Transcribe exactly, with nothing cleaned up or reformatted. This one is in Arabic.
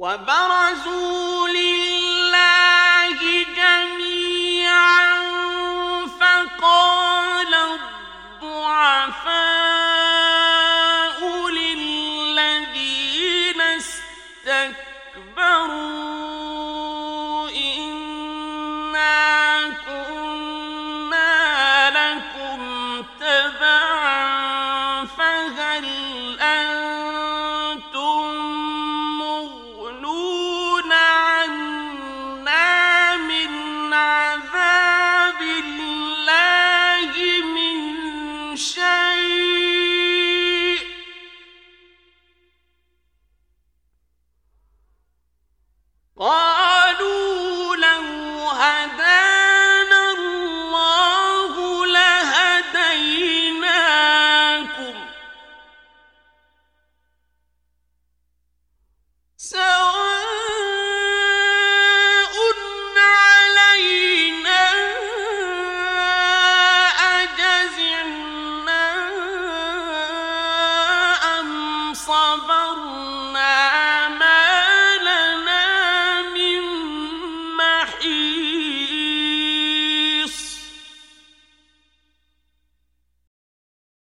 وبرزوا لله جميعا فقال الضعفاء للذين استكبروا إنا كنا لكم تبعا فهل أنتم مغنون عنا من عذاب الله من شيء قال